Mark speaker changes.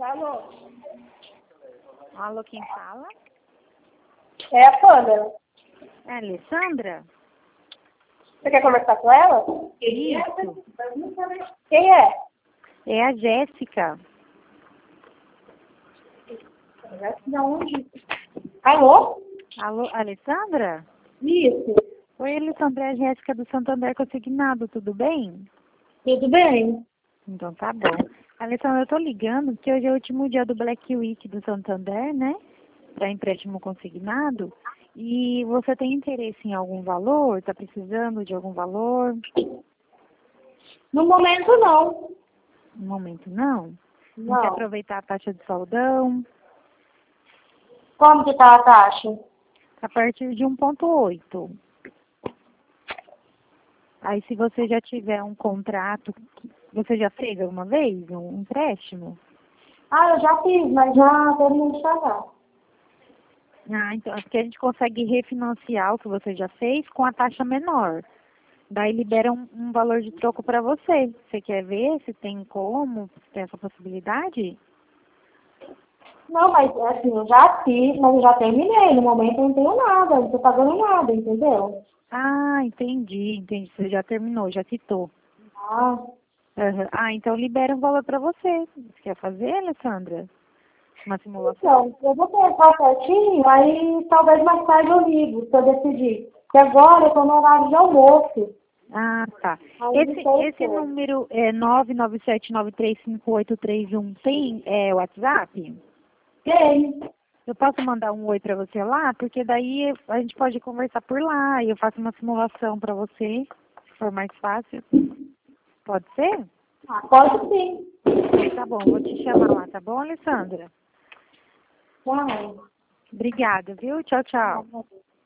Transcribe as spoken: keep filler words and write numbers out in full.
Speaker 1: Alô?
Speaker 2: Alô, quem fala?
Speaker 1: É a Sandra.
Speaker 2: É a Alessandra?
Speaker 1: Você quer conversar com ela?
Speaker 2: Isso.
Speaker 1: Quem é?
Speaker 2: É a Jéssica.
Speaker 1: De onde? Alô?
Speaker 2: Alô, Alessandra?
Speaker 1: Isso.
Speaker 2: Oi, Alessandra, é a Jéssica do Santander Consignado, tudo bem?
Speaker 1: Tudo bem?
Speaker 2: Então tá bom. Alessandra, eu tô ligando porque hoje é o último dia do Black Week do Santander, né? Para empréstimo consignado. E você tem interesse em algum valor? Tá precisando de algum valor?
Speaker 1: No momento, não.
Speaker 2: No momento não? Não
Speaker 1: Não.
Speaker 2: quer aproveitar a taxa de saudão?
Speaker 1: Como que tá a taxa?
Speaker 2: A partir de um ponto oito. Aí se você já tiver um contrato, você já fez alguma vez um empréstimo?
Speaker 1: Ah, eu já fiz, mas já terminei de pagar.
Speaker 2: Ah, então é porque a gente consegue refinanciar o que você já fez com a taxa menor. Daí libera um, um valor de troco para você. Você quer ver se tem como, se tem essa possibilidade?
Speaker 1: Não, mas assim, eu já fiz, mas eu já terminei. No momento eu não tenho nada, não tô pagando nada, entendeu?
Speaker 2: Ah, entendi, entendi. Você já terminou, já quitou.
Speaker 1: Ah,
Speaker 2: Aham. Ah, então libera um valor para você. Você quer fazer, Alessandra? Uma simulação?
Speaker 1: então, eu vou pensar certinho, aí talvez mais tarde eu ligo, se eu decidir. Porque agora eu tô no horário de almoço.
Speaker 2: Ah, tá.
Speaker 1: Aí não
Speaker 2: Esse,
Speaker 1: sei
Speaker 2: esse
Speaker 1: se...
Speaker 2: número é nove nove sete nove três cinco oito três um tem é, WhatsApp?
Speaker 1: Tem.
Speaker 2: Eu posso mandar um oi para você lá? Porque daí a gente pode conversar por lá e eu faço uma simulação para você, se for mais fácil. Pode ser?
Speaker 1: Ah, pode sim.
Speaker 2: Tá bom, vou te chamar lá, tá bom, Alessandra?
Speaker 1: Tchau.
Speaker 2: Obrigada, viu? Tchau, tchau.